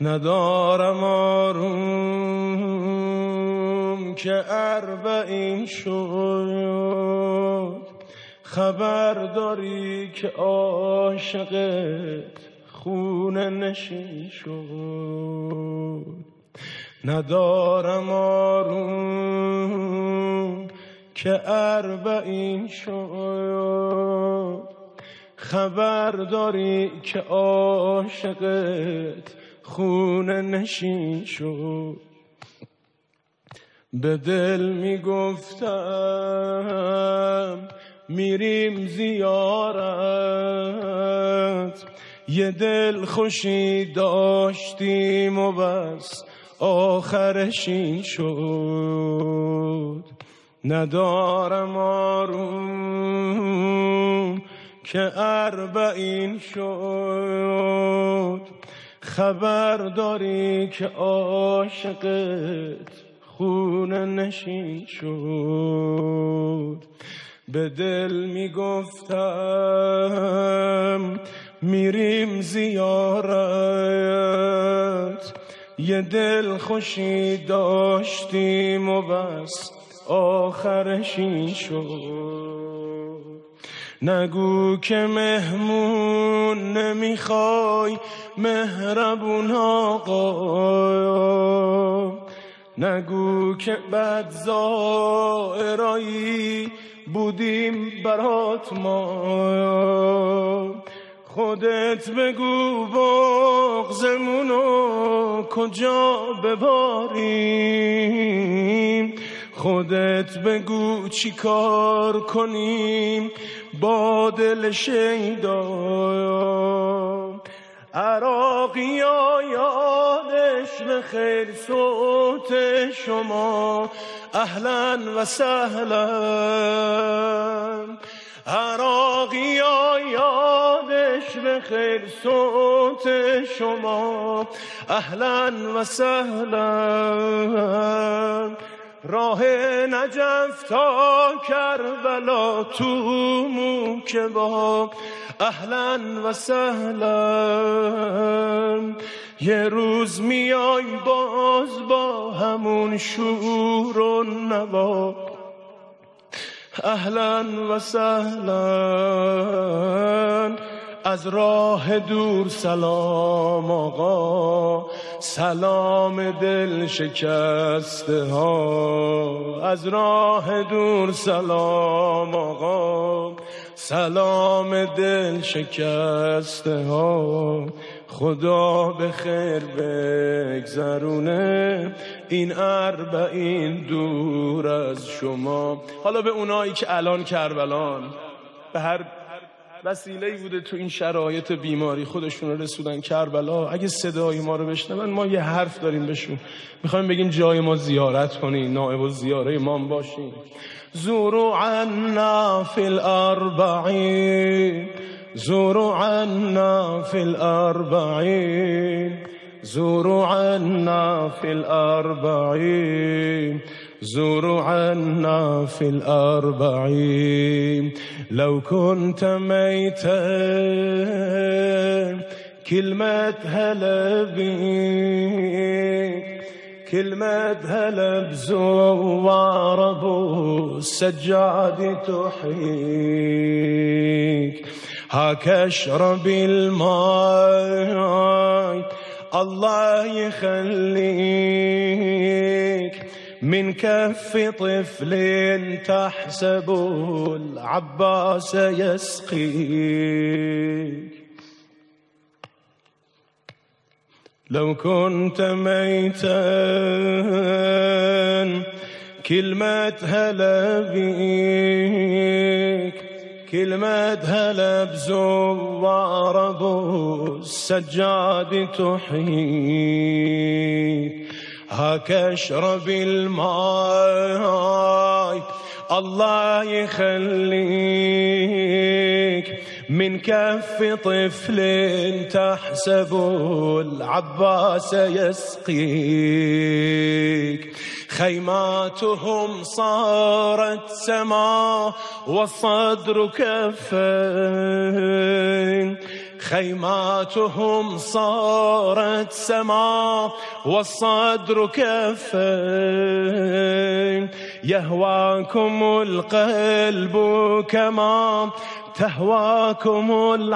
ندارم آروم که 40 شد، خبر داری که عاشقت خونه نشین شد. ندارم آروم که 40 شد، خبر داری که عاشقت خونه نشین شد. به دل میگفتم میریم زیارت، یه دل خوشی داشتیم و بس آخرش این شد. ندارم آروم که 40 شد، خبر داری که عاشقت خونه نشین شد. به دل میگفتم میریم زیارت، یه دل خوشی داشتیم و بس آخرش این شد. نگو که مهمون نمیخوای مهربون آقا، نگو که بد زائرایی بودیم برات ما. خودت بگو بغضمونو کجا بباریم، خودت بگو چی کار کنیم با دل شیدا. عراقی ها یادش بخیر صوت شما، اهلا و سهلا. عراقی ها یادش بخیر صوت شما، اهلا و سهلا. راه نجف تا کربلا تو موکبا، اهلا و سهلا. یه روز میای باز با همون شور و نوا، اهلا و سهلا. از راه دور سلام آقا، سلام دل شکسته ها. از راه دور سلام آقا، سلام دل شکسته ها. خدا به خیر بگذرونه این 40 دور از شما. حالا به اونایی که الان کربلان به هر وسیله‌ای بوده تو این شرایط بیماری خودشون رو رسودن کربلا، اگه صدای ما رو بشنون، ما یه حرف داریم بهشون، میخوایم بگیم جای ما زیارت کنین، نائب الزیاره امام باشین. زوروا عنا فی الاربعین، زوروا عنا فی الاربعین، زوروا عنا فی الاربعین، زوروا عنا فی الاربعین. لو كنت ميتا كلمة هلا بيك، كلمة هلا بزوار ابو السجاد تحييك. هاك اشرب الماء الله يخليك، من كف طفل تحسب العباس يسقيك. لو كنت ميتا كلمة هلا بيك، كلمة هلا بزوار ابو السجاد تحييك. هاك اشرب الماء الله يخليك، من كف طفل تحسب العباس يسقيك. خيماتهم صارت سما والصدر كفين، خيماتهم صارت سما والصدر كفين، يهواكم القلب كما تهواكم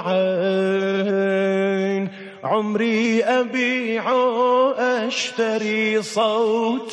العين، عمري أبيع أشتري صوت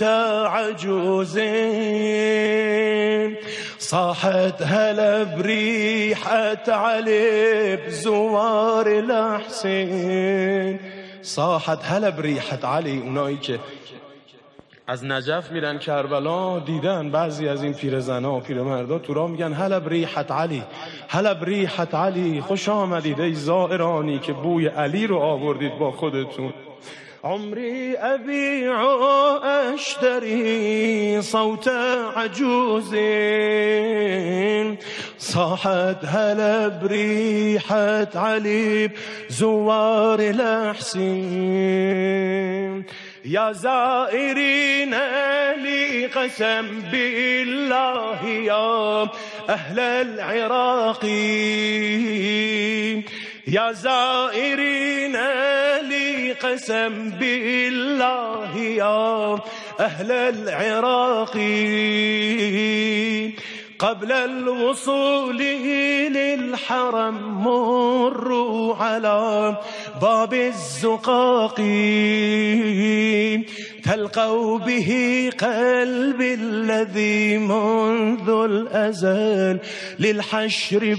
عجوزين، صاحت هلا بريحة علي بزوار الحسين، صاحت هلا بريحة علي. اونایی که از نجف میرن کربلا دیدن بعضی از این پیرزنا و پیرمردا تو راه میگن هلا بریحت علی، هلا بریحت علی، خوش آمدید ای زائرانی که بوی علی رو آوردید با خودتون. عمري أبيع أشتري صوت عجوز صاحت هلا بريحة علي زوار الحسين، يا زائرين لي قسم بالله يا أهل العراق، يا زائرين لي قسم بالله يا أهل العراق، قبل الوصول للحرم مروا على باب الزقاق، تلقوا به قلبي الذي منذ الأزل للحشر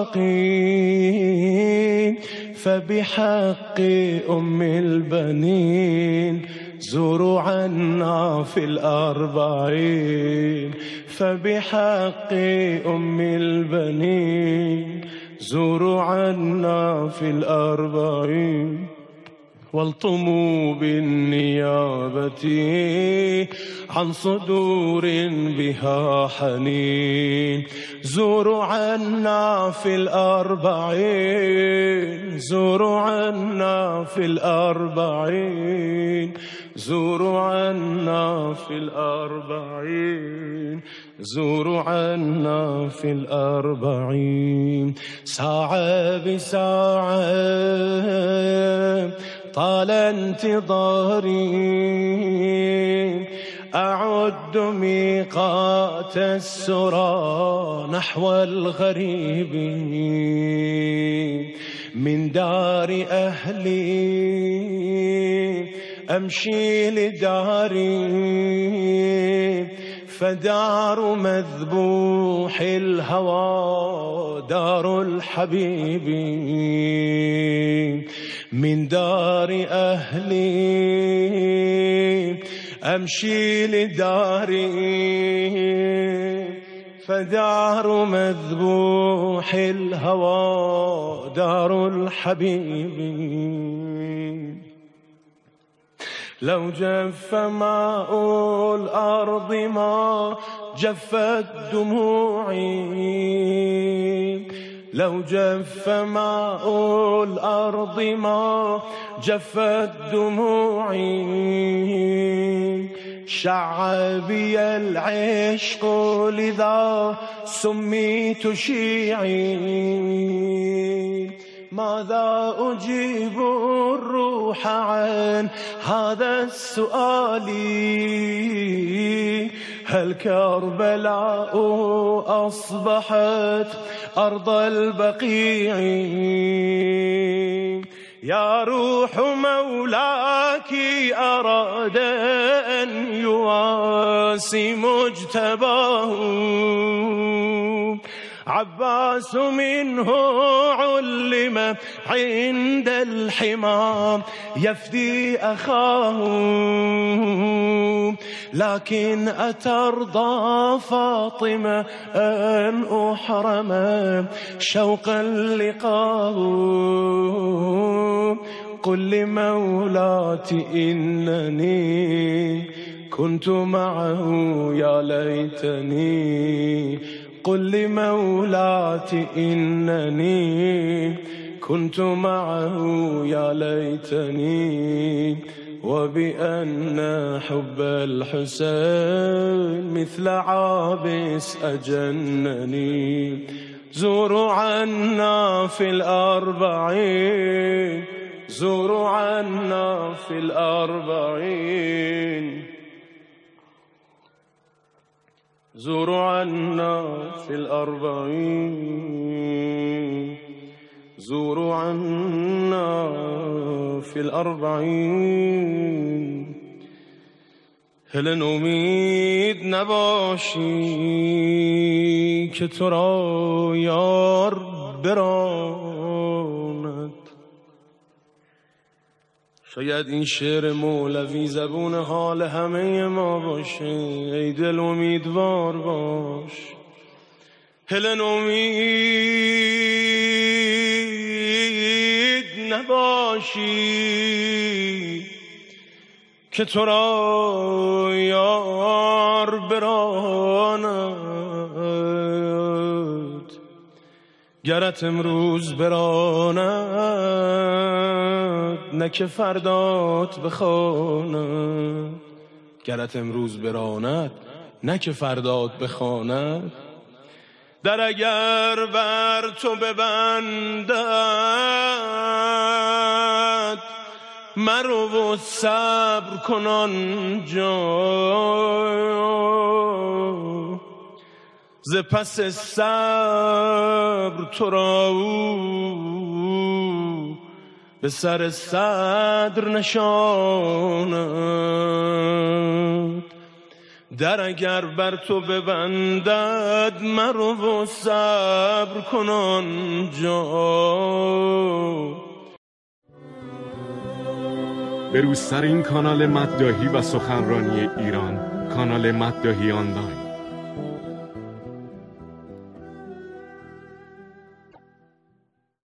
باقي، فبحق أم البنين زوروا عنا في الأربعين، فبحق أم البنين زوروا عنا في الأربعين، والطموا بالنيابة عن صدور بها حنين، زوروا عنا في الأربعين، زوروا عنا في الأربعين، زوروا عنا في الأربعين، زوروا عنا في الأربعين. ساعة بساعة طال انتظاري، أعد ميقات السرى نحو الغريب، من دار أهلي أمشي لداري، فدار مذبوح الهوى دار الحبيب، من دار أهلي أمشي لداري، فدار مذبوح الهوى دار الحبيب. لو جف ماء الأرض ما جفت دموعي، لو جف ماء الأرض ما جفت دموعي، شعبي العشق لذا سميت شيعي، ماذا أجيب الروح عن هذا السؤال، هل كربلاء أصبحت أرض البقيع، يا روح مولاك أراد أن يواسي مجتباه، عباس منه علم عند الحمام يفدي أخاه، لكن أترضى فاطمة أن أحرم شوقا لقاه، قل لمولاتي إنني كنت معه يا ليتني، قل لمولاتي إنني كنت معه يا ليتني، وبأن حب الحسين مثل عابس أجنني، زوروا عنا في الأربعين زوروا عنا في الأربعين زوروا عنا في الأربعين زوروا عنا في الأربعين هل نومید نباشی که تو را یار براند. شاید این شعر مولوی زبون حال همه ما باشه. ای دل امیدوار باش. هل نومید نباشی که تو را یار براند. گرت امروز براند نه که فردات بخواند. گرت امروز براند نه که فردات بخواند. در اگر بر تو ببندد مرو و صبر کن آنجا. ز پس صبر تو را او به سر صدر نشاند. در اگر بر تو ببندد مرو و صبر کن آنجا. به روز سر این کانال مداحی و سخنرانی ایران، کانال مداحی آنلاین.